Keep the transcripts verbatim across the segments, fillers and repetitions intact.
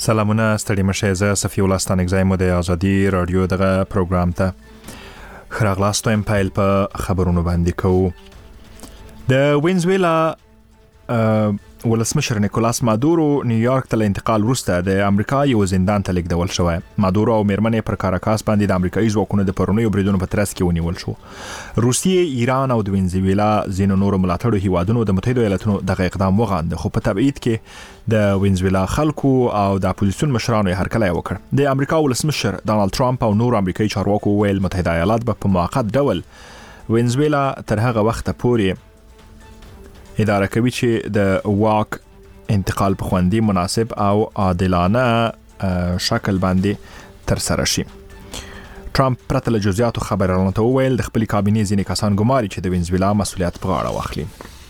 سلامونه ستړي مشه زه صفی الله ستانګزای مو د ازادي رادیو دغه پروګرام ته خراغلاستو ام پایل په خبرونو باندې کوو. د وینزویلا ولسمشر نیکولاس مادورو نیویارک ته انتقال وروسته د امریکا یو زندان ته لیږدول شوی. مادورو او میرمنې پر کاراکاس باندې د امریکایي ځواکونو د پرونیو بریدونو په ترڅ کې ونیول شو. روسیې، ایران او د وینزویلا ځینو نورو ملاتړو هیوادونو د متحده ایالاتونو دغه اقدام وغانده، خو په تبعید کې د وینزویلا خلکو او د اپوزیسیون مشرانو یې هرکلی وکړ. د امریکا ولسمشر ډانلډ ټرمپ او نور امریکایي چارواکو ویل متحده ایالات به په موقت ډول وینزویلا تر هغه وخته پورې اداره کوي چې د واک انتقال په خوندي، مناسب او عادلانه شکل باندې تر سره شي. ټرمپ پرته له جزئیاتو خبرونه ته ویل د خپل کابینې ځینې کسان ګماري چې د وینزویلا مسؤلیت په غاړه واخلي.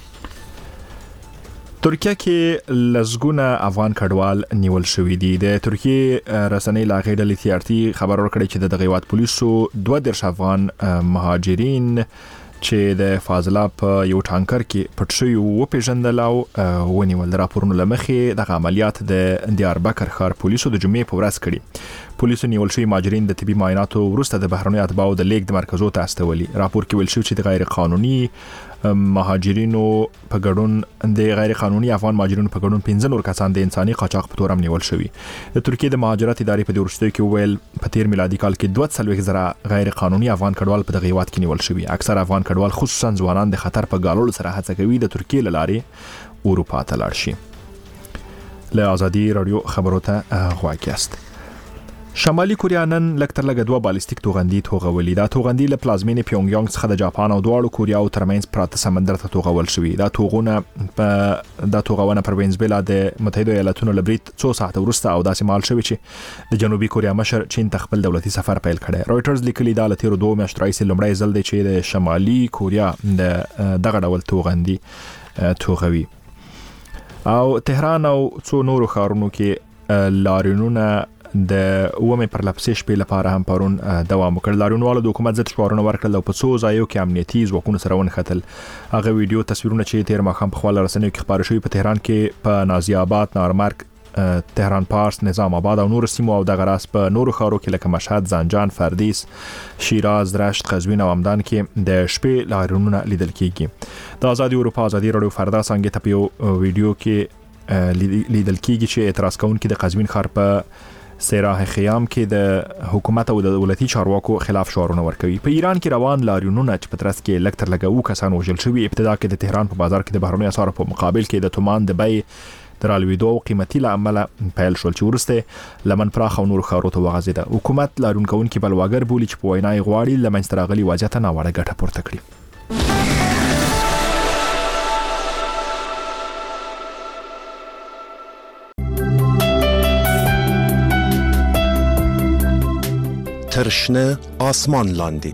ترکیه کې لزګونه افغان کډوال نیول شوې دي. د ترکیه رسنۍ لاغې ډلې تی آر ټي خبر ورکړی چې د دغه هیواد پولیسو دوه دیرش افغان مهاجرین چې د فاضله په یو ټانکر کې پټ شوي وو پیژندل او ونیول. د راپورونو له مخې دغه عملیات د دیاربکر ښار پولیسو د جمعې په ورځ کړي. پولیسو نیول شوي مهاجرین د طبي معایناتو وروسته د بهرنیو اتباعو د لیږد مرکزو ته استولي. راپور کې ویل شوی چې د غیر قانوني مهاجرینو په ګډون د غیر قانوني افغان مهاجرینو په ګډون پنځه نور کسان د انساني قاچاق په تور هم نیول شوي. د ترکیه د مهاجرت ادارې په وروستیو کې ویل په تیر میلادي کال کې دوه څلوېښت زره غیر قانوني افغان کډوال په دغه هیواد کې نیول شوي. اکثر افغان کډوال خصوصا ځوانان د خطر په ګاللو سره هڅه کوي د ترکیه له لارې اروپا ته لاړ شي. له ازادي رادیو خبرو ته غواړئ است. شمالي کوریا نن لکتر لګ دوه بالستیک توغندي توغولي. دا توغندي له پلازمینې پیونګ یانګ څخه د جاپان او دواړو کوریاو ترمنځ پراته سمندر ته توغول شوی. دا توغونه په دا توغونه پر وینزویلا د متحده ایالاتونو لبریت څو ساعت وروسته او داسې مال شوی چې د جنوبي کوریا مشر چین ته خپل دولتي سفر پیل کړي. رويټرز لیکلي دا له تیر دوه میاشتو راځي لومړی ځل دی چې د شمالي کوریا د دغه ډول توغندي توغوي. او تهران او څو نورو ښارونو کې لاریونونه د اومه پر لپسې شپې لپاره هم پرون دوام وکړ. لاریونوالو د حکومت ضد شعارونه ورکړل او په څو ځایو کې امنیتي ځواکونو سره ونښتل. هغه ویډیو تصویرونه چې تیر ماښام په خپل رسنیو کې خبرې شوې په تهران کې په نازي آباد، نارمرګ، تهران پارس، نظام آباد او نور سیمو او دغه راس په نورو ښارو کې لکه مشهد، زنجان، فردیس، شیراز، رشت، قزوین او همدان کې د شپې لاریونونه لیدل کیږي. د آزادي اروپا ازادي رادیو فردا څنګه ته په ویډیو کې لیدل کیږي چې اعتراض کوونکي د قزوین ښار په سراح خیام کې د حکومت او د دولتي چارواکو خلاف شعارونه ورکوي. په ایران کې روان لاریونونه چې په ترڅ کې لکتر لګو کسان وژل شوي. ابتدا کې د تهران په بازار کې د بهرنیو اسعارو په مقابل کې د تومان د بیې درالویدو او قیمتي لامل پیل شول چې ورسته لمن پراخ او نور ښارو ته وغځیده. حکومت لاریونکونکي بلواګر بولي چې په وینا یې غواړي لمنځته راغلي وضعیت ناوړه ګټه پورته کړي. ترشنه آسمان لاندی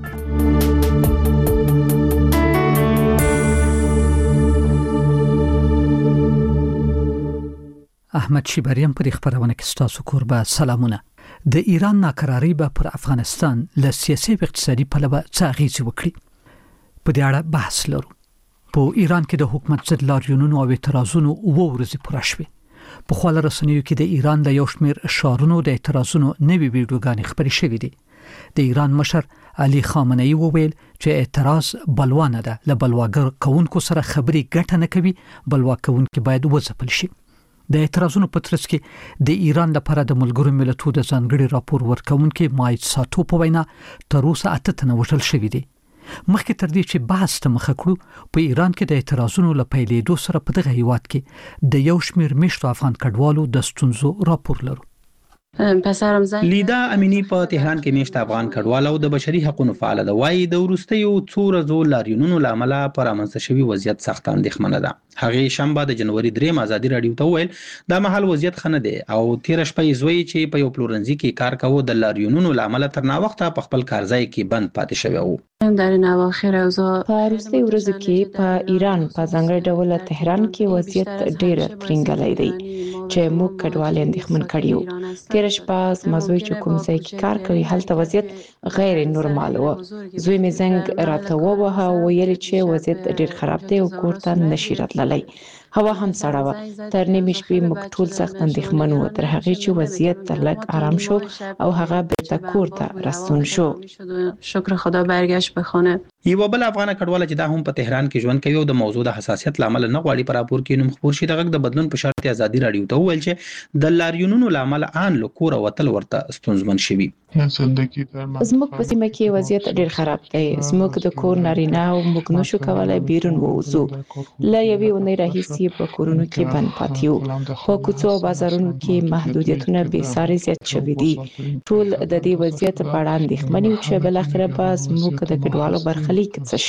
احمد شیبریم پر خبرونه کې ستاسو کوربه سلامونه. د ایران ناکراری به پر افغانستان له سیاسي او اقتصادي پلوه څه اغیزه وکړي په دې اړه بحث لرو. په ایران کې د حکومت ضد لاریونونو او اعتراضونو اوه ورځې پوره شوې. په خپل رسنیو کې د ایران د یو شمېر اشارونو د اعتراضونو نوي ویډیوګانې خبرې شوې دي. د ایران مشر علي خامنه‌ای وویل چې اعتراض بلوانه ده، له بلواګر کوونکو سره خبري ګټه نه کوي، بلوا کوونکي باید وځپل شي. د اعتراضونو په ترڅ کې د ایران لپاره د ملګرو ملتونو د ځانګړي راپور ورکونکي مایت ساتو په وینا تر اوسه اته تنه وژل شوي دي. مخکې تر دې چې بحث ته مخه کړو، په ایران کې د اعتراضونو له پیلېدو سره په دغه هیواد کې د یو شمېر میشتو افغان کډوالو د ستونزو راپور لرو. پسرم زنګ لیدا امینی په تهران کې میشت افغان کډوال او د بشري حقوقو فعال ده وایي د ورستیو څو ورځو لاریونونو لامل پر امنځ شوی وضعیت سخت اندېښمنه ده. هغه شنبه د جنوري دریم ازادي رادیو ته ویل دا مهال وضعیت خنه ده او تیر شپه زوی چې په یو پلورنځي کې کار کاوه د لاریونونو لامل تر نا وخته په خپل کارځای کې بند پاتې شوی وو. در این اواخر اوضاع په وروستي ورځو کې په ایران په ځانګړي ډول تهران کې وضعیت ډېر ترنګلی دی. چې موږ کډوال اندېښمن کړي وو. تیر شپه زموږ چې کوم ځای کې کار کوي هلته وضعیت غیر نورمال و. زوی مې زنګ راته ووهه او ویل چې وضعیت ډیر خراب دی او کور ته نشي راتللی. هوا هم سړه وه. تر نیمې شپې موږ ټول سخت اندېښمن وو، تر هغې چې وضعیت لږ آرام شو او هغه بیرته کور ته راستون شو. شکر خدا برگشت به خانه. یو بل افغان کډواله چې دا هم په تهران کې ژوند کوي او د موضوع د حساسیت لامل نه غواړي پر راپور کې نوم خبر شي دغه د بدلون په شرط ازادي راډیو ته ویل چې د لاریونونو لامل ان له کور وتل ورته ستونزمن شوي. زموږ په سیمه کې وضعیت ډیر خراب دی. زموږ د کور نارینه او موږ نشو کولای بیرون ووځو. لا یوې ونې راهیسې په کورونو کې بند پاتې یو. په کوڅو او بازارونو کې محدودیتونه بې ساري زیات شوي دي. ټول د دې وضعیت په اړه اندېښمن یو چې بل اخره به زموږ د کډوالو برخلیک څه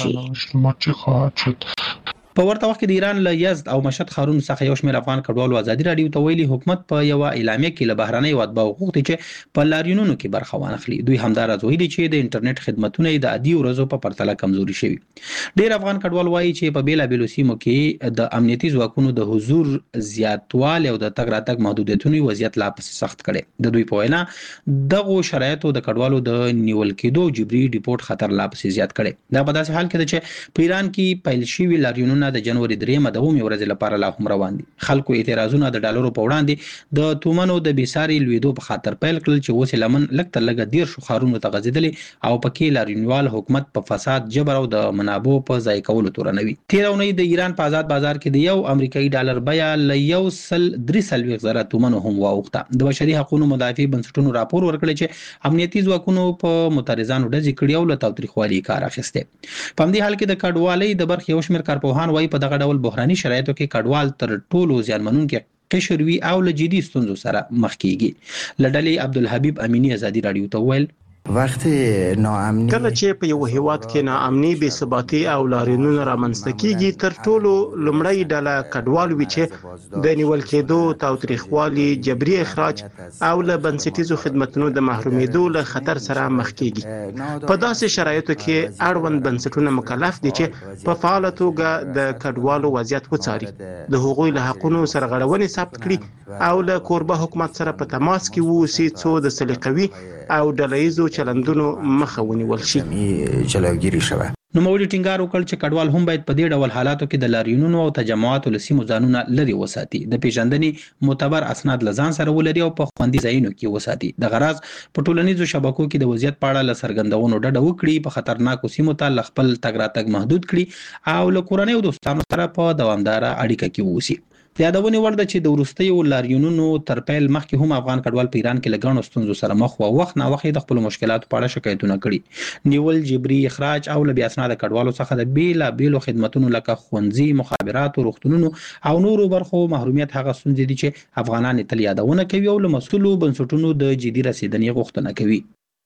شي. په ورته وخت کې د ایران له یزد او مشهد ښارونو څخه یو شمېر افغان کډوالو ازادي راډیو ته ویلي حکومت په یو اعلامیه کې له بهرنۍ واتباع غوښتي چې په لاریونونو کې برخه وانخلي. دوی همدارز ویلي چې د انټرنیټ خدماتونه د عادي ورځو په پرتله کمزوري شوي. ډېر افغان کډوال وایي چې په بیلابېلو سیمو کې د امنیتي ځواکونو د حضور زیاتوالی او د تګ راتګ محدودیتونو وضعیت لا پسې سخت کړي. د دوی په وینا دغه شرایطو د کډوالو د نیول کېدو جبري ډیپورت خطر لا پسې زیات کړي. دا په داسې حال کې ده چې په ایران کې پیل شوي لاریونونه د جنوري درېمه د اومې ورځې لپاره لا هم روان دي. خلکو اعتراضونه د ډالرو په وړاندې د تومنو د بیساري لویدو په خاطر پیل کړل چې اوس لمن لږ تر لږه ډیر شو ښارونو ته غځېدلي او پکې لاریونوال حکومت په فساد جبر او د منابعو په ضایع کولو تورنوي. تیر اونۍ د ایران په آزاد بازار کې د یو امریکایي ډالر بیه له یو سل درې څلوېښت زره تومنو هم واوښته. د بشري حقوقو مدافع بنسټونو راپور ورکړی چې امنیتي ځواکونو په معترضانو ډزې کړې او له تاوتریخوالي کار اخیسته. په همدې حال کې د کډوالۍ د برخې یو شمېر کارپوهان وایي په دغه ډول بحراني شرایطو کې کډوال تر ټولو زیانمنونکي قشر وي او له جدي ستونزو سره مخ کیږي. لډلې عبدالحبیب امینی ازادي راډیو ته ویل وخت ناامني کله چې په یو هیواد کې ناامني بې ثباتي او لاریونونه رامنځته کیږي تر ټولو لومړی ډله کډوال وي چې د نیول کېدو تاوتریخوالي جبري اخراج او له بنسټیزو خدماتو د محرومېدو له خطر سره مخ کیږي. په داسې شرایطو کې اړوند بنسټونه مکلف دي چې په فعاله توګه د کډوالو وضعیت وڅاري، د هغوی له حقوقو سرغړونې ثبت کړي او له کوربه حکومت سره په تماس کې ووسي څو د سلیقوي او ډلهیزو چلندونو مخه ونیول شي. جلوگیری شوه. نو موري ټینګار وکړ چې کډوال هم باید په دې ډول حالاتو کې د لاریونونو او تجمعاتو له سیمو ځانونه لري وساتي، د پیژندنې معتبر اسناد له ځان سره ولري او په خوندي ځایونو کې وساتي. د غرض په ټولنیزو شبکو کې د وضعیت په اړه له څرګندونو ډډه وکړي، په خطرناکو سیمو ته ل خپل تګ راتګ محدود کړي او له کورنۍ او دوستانو سره په دوامداره اړیکه کې ووسي. د یادونې وړ ده چې د وروستیو لاریونونو تر پیل مخکې هم افغان کډوال په ایران کې له ګڼو ستونزو سره مخ وو. وخت نا وخت د خپلو مشکلاتو په اړه شکایتونه کړي. نیول، جبري اخراج او له بې اسناده کډوالو څخه د بیلابېلو خدمتونو لکه ښوونځي، مخابراتو، روغتونونو او نورو برخو محرومیت هغه ستونزې دي چې افغانان تل یادونه کوي او له مسؤلو بنسټونو د جدي رسیدنې غوښتنه کوي.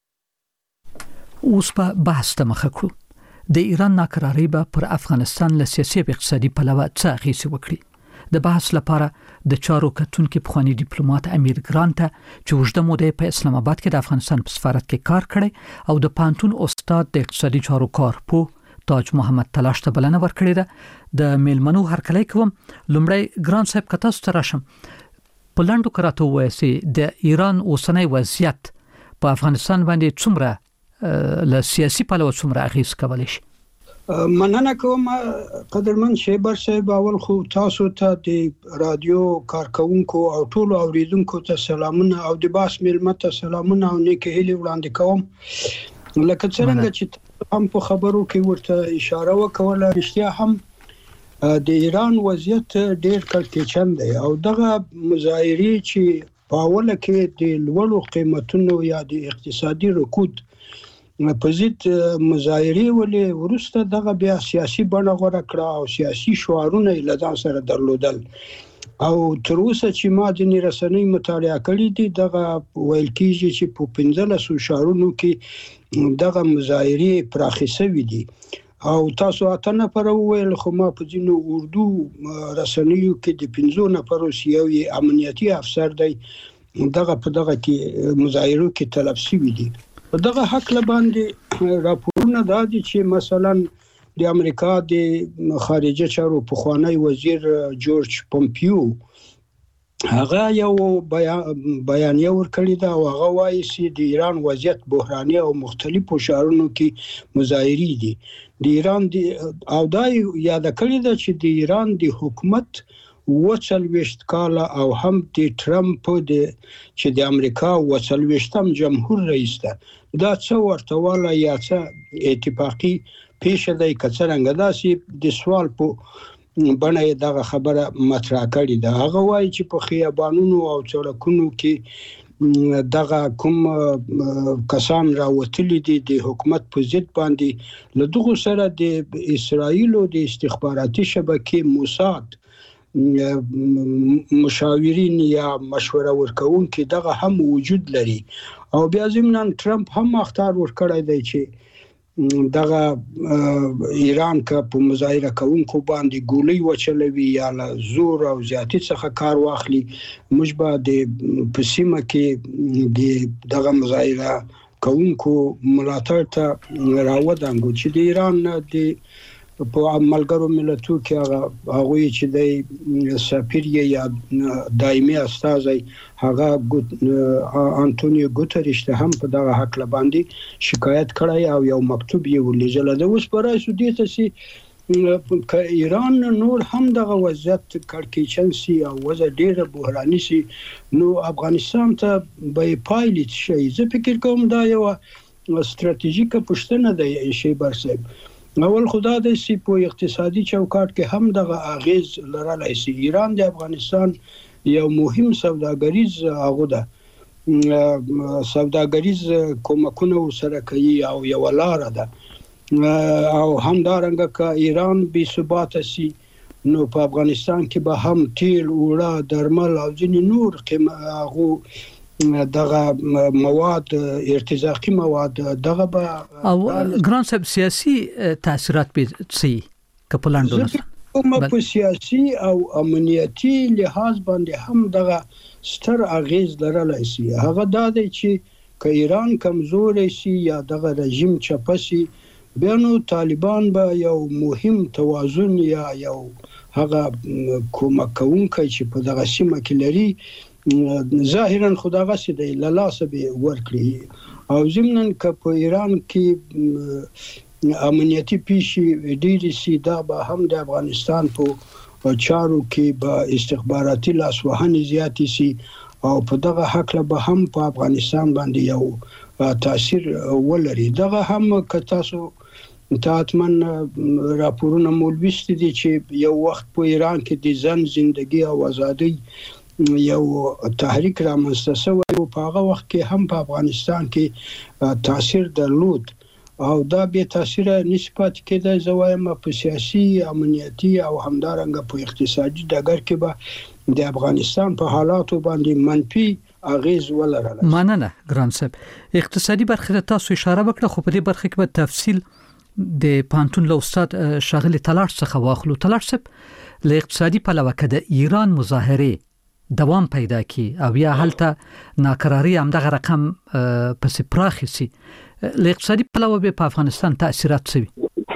اوس په بحث ته مخه کړو. د ایران ناکراري به پر افغانستان له سیاسي او اقتصادي پلوه څه اغېزې وکړي. د بحث لپاره د چارو کتونکو پخوانی ډیپلوماټ امیر ګران ته چې وژده موده په اسلام آباد کې د افغانستان په سفارت کې کار کړی او د پانتون استاد د اقتصادي چارو کارپو تاج محمد تلاش ته بلنه ورکړې ده. د میلمنو هرکلی کوم. لومړی ګران صاحب کته ستراشم په لاندو کراته وایي د ایران اوسنۍ وضعیت په افغانستان باندې څومره له سیاسي پلوه څومره اغیز کولی شي؟ مننه کوم قدرمن شیبر صاحب. اول خو تاسو ته د رادیو کارکونکو او ټول اوریدونکو ته سلامونه او د باس ملمت ته سلامونه او نیک هیلې وړاندې کوم. لکه څنګه چې هم په خبرو کې ورته اشاره وکوله، رښتیا هم د ایران وضعیت ډیر کړکېچن دی او دغه مظاهرې چې په اوله کې د لوړو قیمتونو یا د اقتصادي رکود په ضد مظاهرې ولې وروسته دغه بیا سیاسي بڼه غوره کړه او سیاسي شعارونه یې له ځان سره درلودل او تر اوسه چې ما ځینې رسنۍ مطالعه کړي دي دغه ویل کېږي چې په پنځلسو ښارونو کې دغه مظاهرې پراخې شوي دي او تاسو اته نفره وویل، خو ما په ځینو اردو رسنیو کې د پنځو نفرو یو یې امنیتي افسر دی دغه په دغه کې مظاهرو کې تلف شوي دي. په دغه حق باندې راپورونه دا دي چې مثلا د امریکا د خارجه چارو پخوانی وزیر جورج پومپیو هغه یو بیانیه ورکړی دا او هغه وایي چې د ایران وضعیت بحراني او مختلفو شهرونو کې مظاهرې دي د ایران دی او دا یاد کړی دا چې د ایران د حکومت وڅلويشت کال او هم د ټرمپ د چې د امریکا وڅلويشتم جمهور رئیس ده دا څو ورته والا یا څه اتفاقی پیش دی کڅرنګ دا چې د سوال په بنه دغه خبره مطرح کړې ده هغه وایي چې په خیابانونو او سړکونو کې دغه کوم کسان راوتلي دي د حکومت په ضد باندې له دغه سره د اسرایل او د استخباراتي شبکې موساد مشاورین یا مشوره ورکوونکي دغه هم وجود لري او بیا ضمن ټرمپ هم اختار ورکړی دی چې دغه ایران کا په مظاهره کوونکو باندې ګولۍ وچلوي یا له زور او زیاتی څخه کار واخلي مجبا د پسیمه کې د دغه مظاهره کوونکو ملاتړ ته راوډانګو چې د ایران د په عملګرو ملتونو کې هغه هغه چې د سفیر یا دایمي استازي هغه انټونیو ګوتریش ته هم په دغه حق باندې شکایت کړی او یو مکتوب یې ولېږل دا اوس پرای سو دي ته چې ک ایران نور هم دغه وضعیت کړکېچن سي او وضع ډیره بحراني سي نو افغانستان ته به پایلیت شي زه فکر کوم دا یو ستراتیژیکه پښتنه ده شی برسب اول خدا د سی په اقتصادي چوکاټ کې هم دغه اغیز لرلای شي ایران د افغانستان یو مهم سوداګریز هغه ده سوداګریز کومکونه سره کوي او یو لار ده او همدارنګه ک ایران بي ثبات سي نو په افغانستان کې به هم تیل اوړه درمل او ځینې نور هغه دغه مواد ارتزاقي مواد دغه به او ګران صاحب سیاسي تاثیرات به سي کپلاندونه کوم په سیاسي او امنیتي لحاظ باندې هم دغه ستر اغیز لرلای شي هغه دا دی چې ک ایران کمزوري شي یا دغه رژیم چپسي بینو طالبان به یو مهم توازن یا یو هغه کومک کوونکی چې په دغه سیمه کې لري ظاهرا خداغه سي د لاسه به ورکړي او ضمن ک په ایران کې امنیتي پیشي ډیري سي دا به هم د افغانستان په چارو کې به استخباراتي لاسوهنه زیاتی سي او په دغه حق له به هم په افغانستان باندې یو تاثیر ولري دغه هم ک تاسو تاتمن راپورونه مولويست دي چې یو وخت په ایران کې د ځن ژوندۍ او ازادي یو تحریک رامنځته شوی او په هغه وخت کې هم په افغانستان کې تاثیر درلود او دا به تاثیر نسبت کېده زوایم په سیاسي امنیتي او همدارنګه په اقتصادي ډګر کې به د افغانستان په حالاتو باندې منفي اغیز ولرل مننه ګران صاحب اقتصادي برخه تاسو اشاره وکړه خو په دې برخه کې به تفصیل د پانتون له استاد شاغلی تلاش څخه واخلو تلاش صاحب له اقتصادي پلوه کې د ایران مظاهره دوام پیدا کی او یا هلته ناکراری هم دغه رقم پس پراخی سي له اقتصادي پلوه به په افغانستان تاثیرات سوي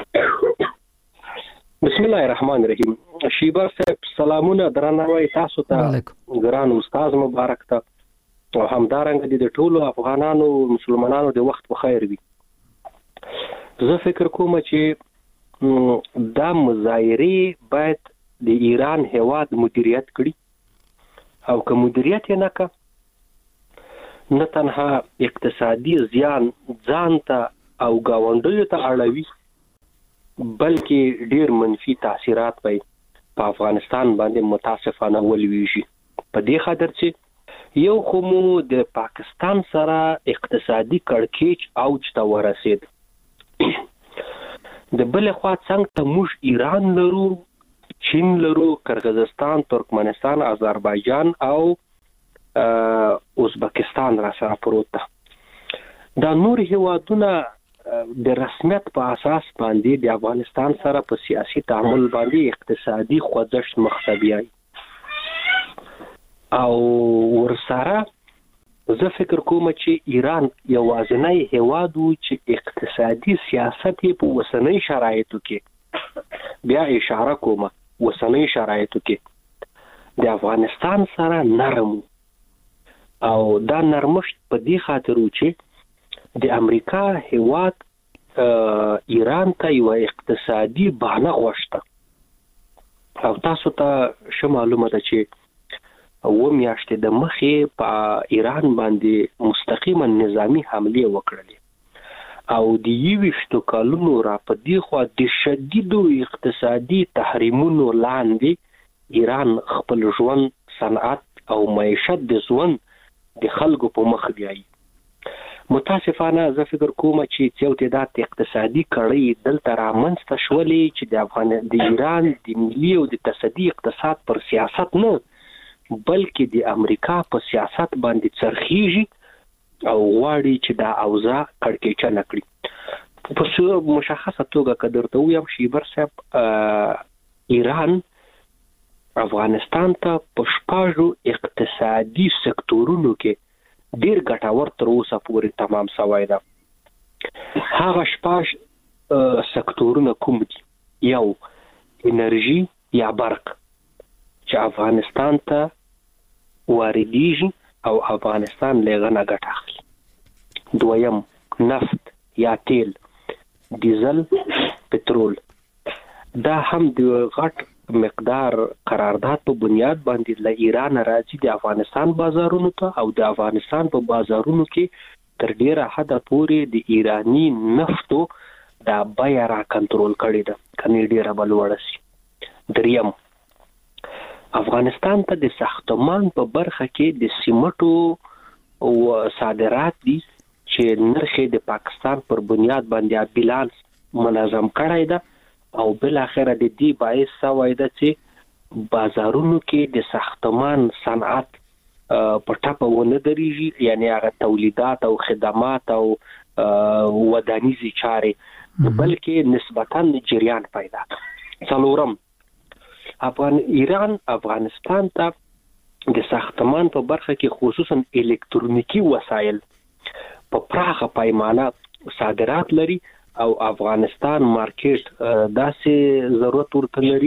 بسم الله الرحمن الرحیم شیبر صاحب سلامونه درنوي تاسو ته ګران استاد مبارک ته او همدارنګه د ټولو افغانانو مسلمانانو د وخت په خیر وي زه فکر کوم چې دا مظاهره باید د ایران هواد مدیریت کړي او که مدیریت یې نه کا نه تنها اقتصادي زیان ځان ته او گاونډیو ته اړوي بلکې ډیر منفي تاثیرات به په افغانستان باندې متاسفانه ولويږي په دې خاطر چې یو خو مو د پاکستان سره اقتصادي کړکېچ اوج ته ورسید د بل خوا څنګه ته موږ ایران لرو چین لرو قرغیزستان ترکمنستان آذربایجان او ازبکستان را سره پروت ده دا نور هیوادونه د رسمیت په اساس باندې د افغانستان سره په سیاسي تعامل باندې اقتصادي خوځښت مخته او ورسره زه فکر کوم چې ایران یوازینی هیواد و چې اقتصادي سیاست په وسنۍ شرایطو کې بیا اشاره کوم وسنۍ شرایطو کې د افغانستان سره نرم او دا نرمښت په دې خاطر و چې د امریکا هیواد ایران ته یو اقتصادي بهانه غوښته او تاسو ته ښه معلومه ده چې و میاشتې د مخې په ایران باندې مستقیما نظامی حمله وکړلې او د یویشتو کالونو را په دې خوا د شدیدو اقتصادي تحریمونو لاندې ایران خپل ژوند صنعت او معیشت د ژوند د خلکو په مخ بیایي. متاسفانه زه فکر کوم چې یو تعداد اقتصادي کړۍ دلته رامنځته شولې چې د افغان د ایران د ملي او د تصدي اقتصاد پر سیاست نه بلکې د امریکا په سیاست باندې څرخیږي او غواړي چې دا اوضاع کړکېچنه کړي. په څو مشخصه توګه که درته ووایم شیبر صاحب ایران افغانستان ته په شپږو اقتصادي سکتورونو کې ډیر ګټور تر اوسه پورې تمام شوی ده. هغه شپږ سکتورونه کوم دي؟ یو انرژي یا برق چې افغانستان ته واردېږي او افغانستان له غنه ګټه اخلي. دویم نفت یا تیل، ډیزل، پټرول. دا هم د غټ مقدار قرارداد په بنیاد باندې له ایران راځي د افغانستان بازارونو ته او د افغانستان په بازارونو کې تر ډیره حد پورې د ایرانی نفتو د بیه را کنټرول کړي ده کني ډیره بلوړ شي. دریم افغانستان ته د ساختمان په برخه کې د سیمټو او صادرات دي چې نرخ د پاکستان پر بنیاد باندې بیلانس منظم کړی ده او بل اخره د دې باعث شوی ده چې بازارونو کې د ساختمان صنعت په ټاپه ونه درېږي، یعنی هغه تولیدات او خدمات او ودانیزي چارې بلکې نسبتاً جریان پیدا. څلورم افغان ایران افغانستان ته د ساختمان په برخه کې خصوصا الکترونیکی وسایل په پراخه پیمانه صادرات لري او افغانستان مارکیټ داسې ضرورت ورته لري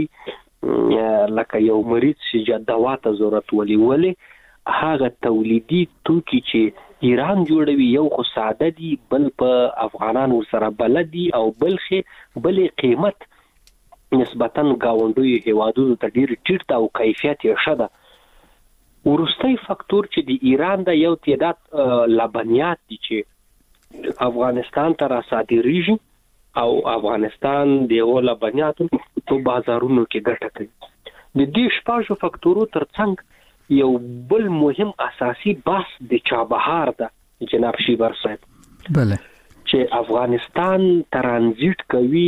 لکه یو مریض چې دوا ته ضرورت ولي ولي هغه تولیدي توکي چې ایران جوړوي یو خو ساده دي بل په افغانانو سره بلد دي او بل خې بلې قیمت نسبتاً گاونډوي هیوادونو ته ډیر ټیټ او کیفیت یې ښه ده. وروستی فاکتور چې د ایران د یو تعداد لبنیات دي چې افغانستان ته را صادریږي او افغانستان د لبنیاتو په بازارونو کې ګټه کوي. د دې شپږو فاکتورو ترڅنګ یو بل مهم اساسي بحث د چابهار ده جناب شیبر صاحب. بله چې افغانستان ترانزیت کوي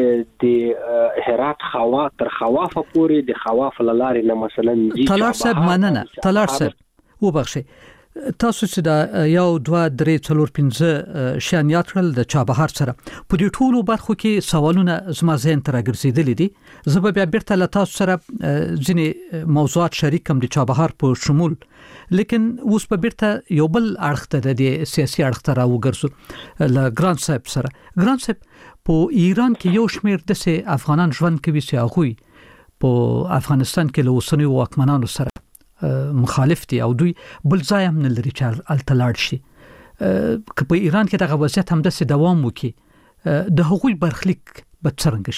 د هرات خوا تر خواف پورې د خواف لارې نه مثلا طلار صاحب مننه. طلار صاحب وبخښئ تاسو چې دا یو دوه درې څلور پنځه شیان یاد کړل د چابهار سره په دې ټولو برخو کې سوالونه زما ذهن ته راګرځېدلي دي. زه به بیا بیرته له تاسو سره ځینې موضوعات شریک کړم د چابهار په شمول، لیکن اوس به بیرته یو بل اړخ ته د سیاسي اړخ ته راوګرځو له ګران صاحب سره. ګران صاحب په ایران کې یو شمېر داسې افغانان ژوند کوي چې هغوی په افغانستان کې له اوسنیو واکمنانو سره مخالف دي او دوی بل ځای هم نه لري چې هلته لاړ شي. که په ایران کې دغه وضعیت همداسې دوام وکړي د هغوی برخلیک به څرنګه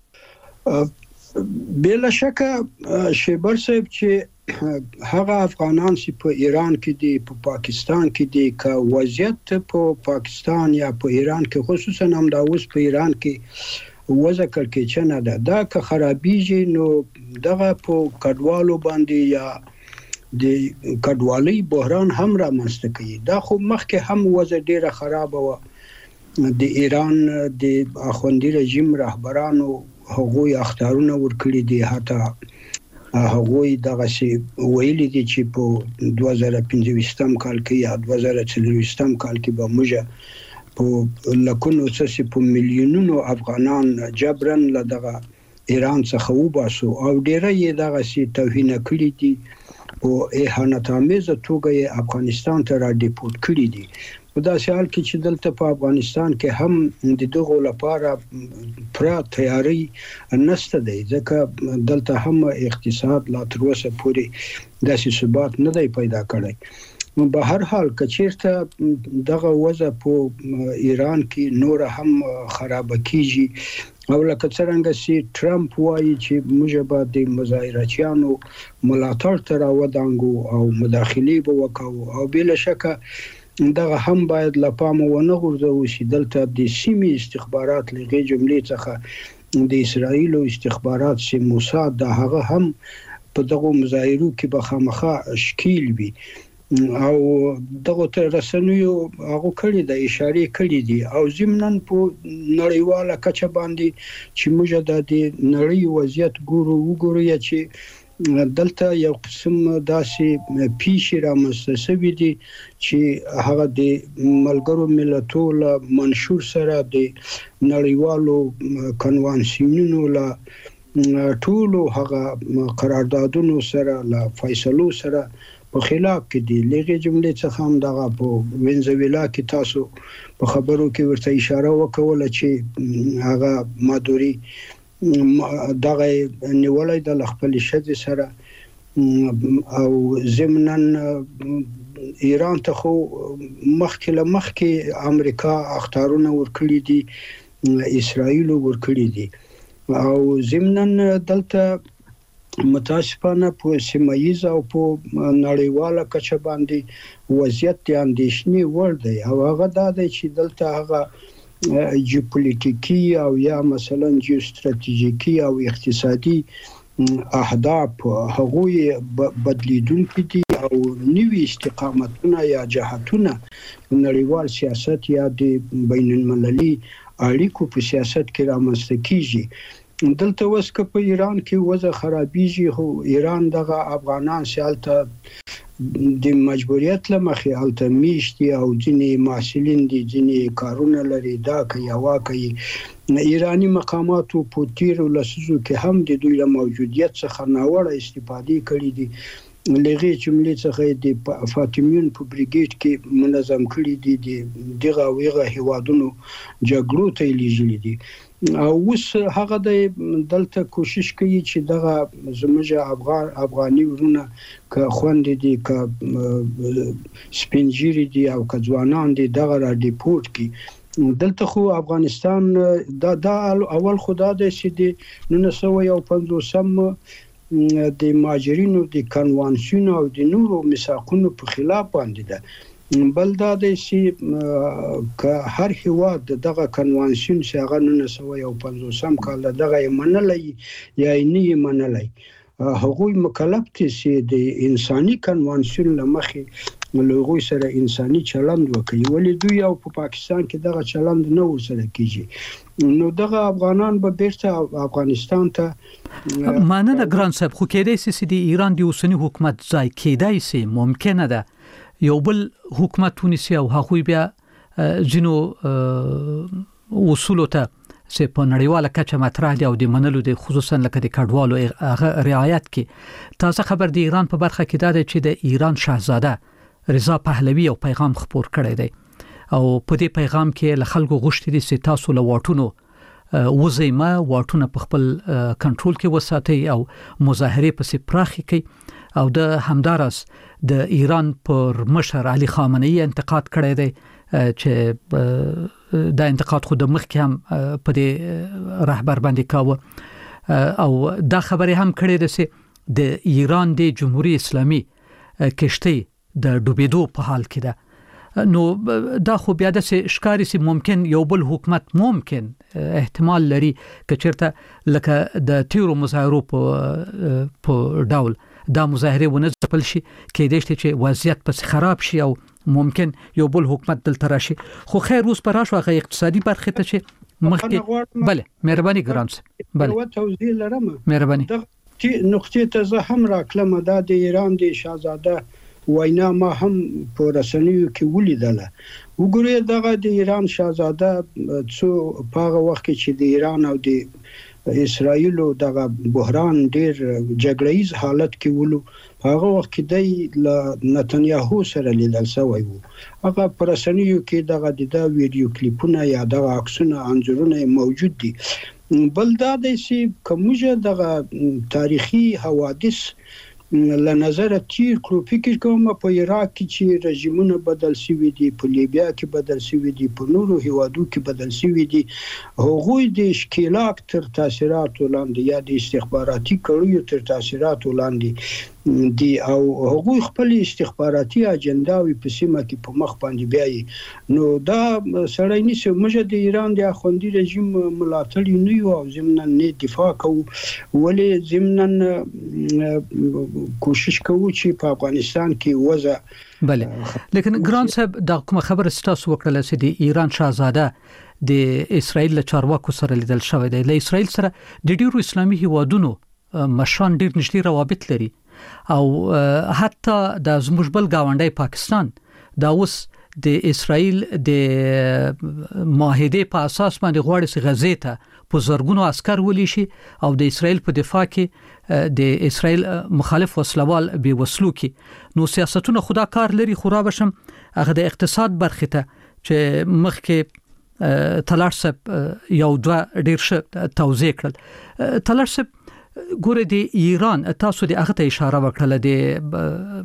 شي؟ بلا شکه شیبر صاحب چې هغه افغانان چې په ایران کې دي په پاکستان کې دي که وضعیت په پاکستان یا په ایران کې خصوصا هم دا اوس په ایران کې وضع کړکېچنه ده دا که خرابېږي نو دغه په کډوالو باندې یا د کډوالۍ بحران هم رامنځته کوي. دا خو مخکې هم وضع ډیره خراب و. د ایران د اخوندي رژیم رهبرانو هغوی اختارونه ورکړي دي، حتی هغوی دغه شی ویلي دي چې په دوه زره پنځه کال کې یا دوه زره څلور کال کې به موږ په لکونو څه په میلیونونو افغانان جبرن له دغه ایران څخه وباسو او ډیره یې دغه شی توهین کړي دي او اهانت آمیزه توګه افغانستان ته را ډیپورت کړي دي. په داسې حال کې چې دلته په افغانستان کې هم د دغو لپاره پوره تیاری نشته دی، ځکه دلته هم اقتصاد لا تر اوسه پورې داسې ثبات نه دی پیدا کړی. په هر حال کچیرته دغه وضع په ایران کې نور هم خراب کیږي او لکه څنګه چې ټرمپ وایي چې موږ به د مظاهراتیانو ملاتړ ته راودانګو او مداخلې به وکړو، او بلا شکه دغه هم باید لپامه ونه غورځو چې دلته د سیمې استخبارات لغې جملې څخه د اسرائیل او استخبارات سي موساد د هغه هم په دغه مظاهرو کې به خامخا شکیل وي او دغه تر رسنیو هغه کړي د اشاره کړي دي او ضمناً په نړیواله کچه باندې چې موږ د نړۍ وضعیت ګورو وګورو چې دلته یو قسم داسې پیښې رامنځته شوې دي چې هغه د ملګرو ملتونو منشور سره د نړیوالو کنوانسیونونو لا ټولو هغه قراردادونو سره لا فیصلو سره په خلاف کې دي. لږه جملې څخه هم دغه په وینزویلا کې تاسو په خبرو کې ورته اشاره وکوله چې هغه مادوري دغه نیولای د خپل شذ سره او ضمناً ایران ته خو مخکې له مخکې امریکا اختارونه ورکړي دي، اسرائیل ورکړي دي او ضمناً دلته متاسفانه په سیمایز او په نړیواله کچه باندې وضعیت د اندېښنې وړ دی او هغه دا دی چې دلته هغه جیوپولیټیکي او یا مثلا جیوستراتیژیکي او اقتصادي اهداف هغوی بدلیدونکي دي او نوي استقامتونه یا جهتونه نړیوال سیاست یا د بین المللي اړیکو په سیاست کې رامنځته کیږي. دلته اوس که په ایران کې وضع خرابېږي خو ایران دغه افغانان سیالته د مجبوریت لمخې الته میشتي او ځینې محصلین دي، ځینې کارونه لري، دا کوي هوا کوي. ایرانی مقاماتو په تیرو لسیزو کې هم د دوی له موجودیت څخه ناوړه استفادې کړې دي. لغې جملې څخه د فاطمیون په بریګیډ کې منظم کړي دي، د دغه ویغه هیوادونو جګړو ته لیږلي دي او اوس هغه د دلته کوشش کوي چې دغه زموږ افغان افغاني ورونه که خوندې دي که سپینجيري دي او که ځوانان دي دغه را ډیپورت کی. دلته خو افغانستان دا دا اول خدا د سیدي نن سوه یو پنځوسم د ماجرینو د کنوانسیون او د نورو میثاقونو په خلاف باندې ده. بل دا د سی که هر هیواد دغه کنوانسیون چې هغه نن سوه یو پنځوسم کال دغه منلای یا نه منلای هغوی مکلف دي چې د انساني کنوانسیون لمخې لغوی سره انساني چلند وکړي، ولی دوی او په پاکستان کې دغه چلند نه ورسره کیږي. نو دغه افغانان به بیرته افغانستان ته مانه ګران صاحب خو کېدای شي چې د ایران د اوسنی حکومت ځای کېدای شي ممکنه ده یو بل حکومت تونسي او هغوی بیا جنو اصول ته چې په نړیواله کچه مطرح دي او د منلو د خصوصا لکه د کډوالو هغه رعایت کې. تازه خبر د ایران په برخه کې دا دی چې د ایران شاهزاده رضا پهلوي او پیغام خپور کړی دی او په دې پیغام کې له خلکو غوښتي دي چې تاسو له واټونو وزیمه واټونه په خپل کنټرول کې وساتي او مظاهره پسې پراخي کوي او د همدارس د ایران پر مشر علي خامنه‌ای انتقاد کړی دی چې دا انتقاد خو د مخکې هم په دې رهبر باندې کاوه او دا خبره هم کړې ده چې د ایران د جمهوریت اسلامي کشتۍ د ډوبېدو په حال کې ده. نو دا خو بیا د ښکاری سي ممکن یو بل حکومت ممکن احتمال لري که چیرته لکه د تیرو مظاهرو په په ډول دا مظاهره ونه ځپل شي کېدای شي چې وضعیت پس خراب شي او ممکن یو بل حکومت دلته راشي. خو خیر اوس پر راشو هغه اقتصادي برخه ته چې مخکې بله مهرباني ګران صاحب بله توضیح لرم مهرباني نقطې ته زه هم راکلم دا د ایران د شاهزاده وینا ما هم په رسنیو کې ولیدله. وګورئ دغه د ایران شاهزاده څو په هغه وخت کې چې د ایران او د اسرائیل دغه بحران ډیر جګړه‌ایز حالت کې ولو هغه وخت کې د نتنیاهو سره لیدل شوی وو هغه پرسنیو کې دغه د ویډیو کلیپونه یا دغه عکسونه انځورونه موجود دي بل دا د سی کومه دغه تاریخي حوادث له نظر تیر کړو فکر کوم په عراق کې چې رژیمونه بدل شوي دي په لیبیا کې بدل شوي دي په نورو هیوادو کې بدل شوي دي هغوی د اشکالات تر تاثیرات ولاندې یا د استخباراتي کړیو تر تاثیرات ولاندې دي او هغوی خپل استخباراتي اجنډاوي په سیمه کې په مخ باندې بیاي نو دا سړی نشي موږ د ایران د اخوندي رژیم ملاتړ نه یو او ضمن نه دفاع کوو ولې ضمن کوشش کوو چې په افغانستان کې وضع بله لیکن ګران صاحب دا کوم خبر ستاسو وکړل چې د ایران شاهزاده د اسرائیل له چارواکو سره لیدل شوی دی له اسرائیل سره د ډیرو اسلامي هیوادونو مشران ډیر نږدې روابط لري او حتی د زموږ بل گاونډي پاکستان دا اوس د اسرائیل د معاهده په اساس باندې غواړي چې غزې ته په زرګونو عسكر ولي شي او د اسرائیل په دفاع کې د اسرائیل مخالف وسلوال به وسلو کې نو سیاستونه خدا کار لري خورا بشم هغه د اقتصاد برخه ته چې مخکې تلارسب یو دوه ډیر ښه توضیح کړل تلارسب ګوره د ایران تاسو د هغه ته اشاره وکړه د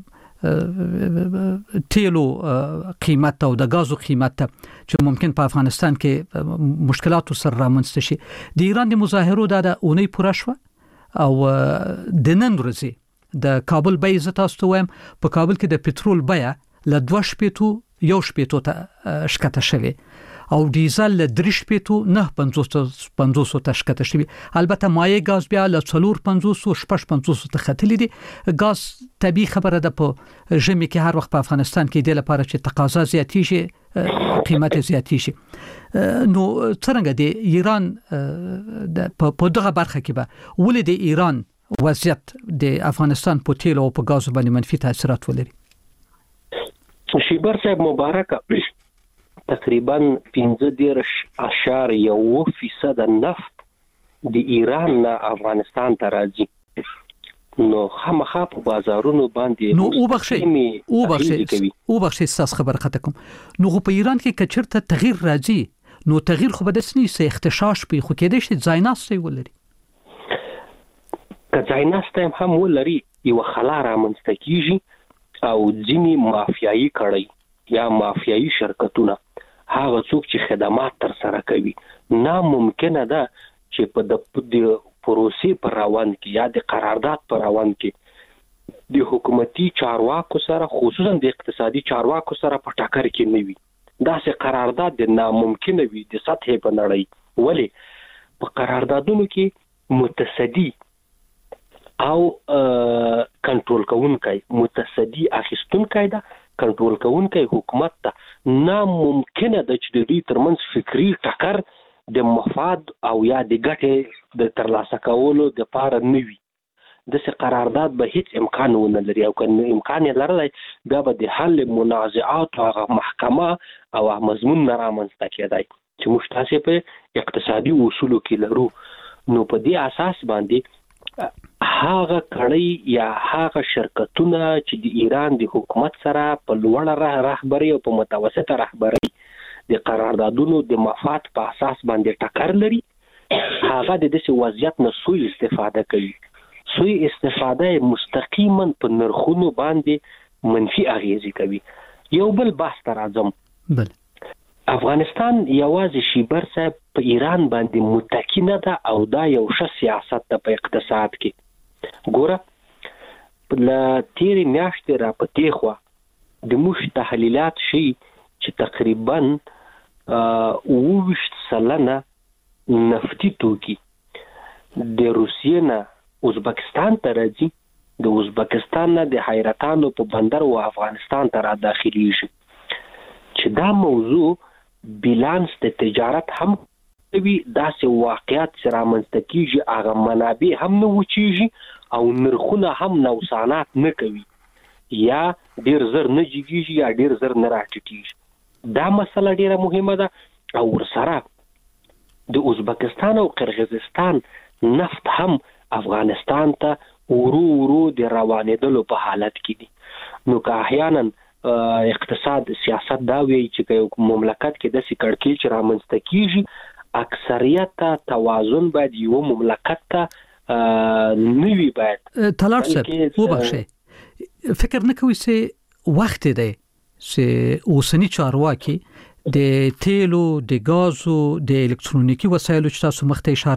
تیلو قیمت او د غازو قیمت چې ممکن په افغانستان کې مشکلات سره رامنځته شي د ایران د مظاهرو د اونۍ پوره شو او د نن ورځې د کابل بیه ز تاسو وایم په کابل کې د پټرول بیه ل دوه شپېتو یو شپېتو ته شکته شوی او ډیزل ل درې شپېتو نه پنځوس ته شکته شوی البته مایع غاز بیا ل څلور پنځوس او شپږ پنځوس ته ختلی دي غاز طبي خبره ده په ژمي کې هر وخت په افغانستان کې د لپاره چې تقاضا زیاتی شي قیمت زیاتی شي نو څنګه د ایران په دغه برخه کې به ولې د ایران وضعیت د افغانستان په تیلو او په غاز باندې منفي تاثیرات ولري شیبر صاحب مبارکه تقریبا پنځه دېرش اشاریه اوه فیصد نفت د ایران نه افغانستان ته راځي نو خامخا په بازارونو باندې نو او بخشي او بخشي او بخشي تاسو خبر خطه کوم نو په ایران کې کچرته تغییر راځي نو تغییر خو به د سني سه اختشاش په خو کې د شي ځایناستي ولري که ځایناسته هم ولري یو خلاره منځته کیږي او ځینی مافیایي کړي یا مافیایي شرکتونه هغه څوک چې خدمات تر سره کوي ناممکنه ده چې په د پروسې پر روان کې یا د قرارداد پر روان کې د حکومتي چارواکو سره خصوصا د اقتصادي چارواکو سره په ټاکر کې نه وي دا سه قرارداد د ناممکنه وي د سطح په نړۍ ولی په قراردادونو کې متصدی او کنټرول کوونکی متصدی اخیستونکی ده کنټرول کوونکی حکومت ته ناممکنه ده چې د دې ترمنځ فکری ټکر د مفاد او یا د ګټې د ترلاسه کولو د پاره نه وي د څه قرارداد به هیڅ امکان ونه لري او کنه امکان یې لرلای بیا به د حل منازعات او محکمه او مضمون نه رامنځته کېدای چې موږ تاسو په اقتصادي اصولو کې لرو نو په دې اساس باندې هغه کړي یا هغه شرکتونه چې د ایران د حکومت سره په لوړه رهبري او په متوسطه رهبري د قراردادونو د مفاد په اساس باندې ټکر لري هغه د دې وضعیت نه سوء استفاده کوي سوء استفاده مستقیما په نرخونو باندې منفي اغیزه کوي یو بل بحث تر اعظم بل افغانستان یوازې شیبر صاحب په ایران باندې متکی نه ده او دا یو ښه سیاست ده په اقتصاد کې ګوره په تیرې میاشتې را پتې خوا د موږ تحلیلات شي چې تقریبا اووه ویشت سلنه نفتي توکي د روسیې نه ازبکستان ته راځي د ازبکستان نه د حیرتانو په بندر او افغانستان ته را داخليږي چې دا موضوع بیلانس د تجارت هم وی داسې واقعیت سره منځته کیږي هغه منابع هم نه وچیږي او نرخونه هم نوسانات نه کوي یا ډیر زر نه جګیږي یا ډیر زر نه راټیټیږي دا مسله ډیره مهمه ده او ورسره د ازبکستان او قرغیزستان نفت هم افغانستان ته ورو ورو د روانېدلو په حالت کې دي. نو که احیانا اقتصاد سیاست دا وی چې مملکت کې د سکړکی چې رامنځته کیږي اکثریت توازن باید یو مملکت ته نوی باید طلال صاحب وبخښه فکر نه کوي چې وخت دی چې اوسنی چارواکي د تیلو د غازو د الکترونیکی وسایلو چې تاسو مخته اشاره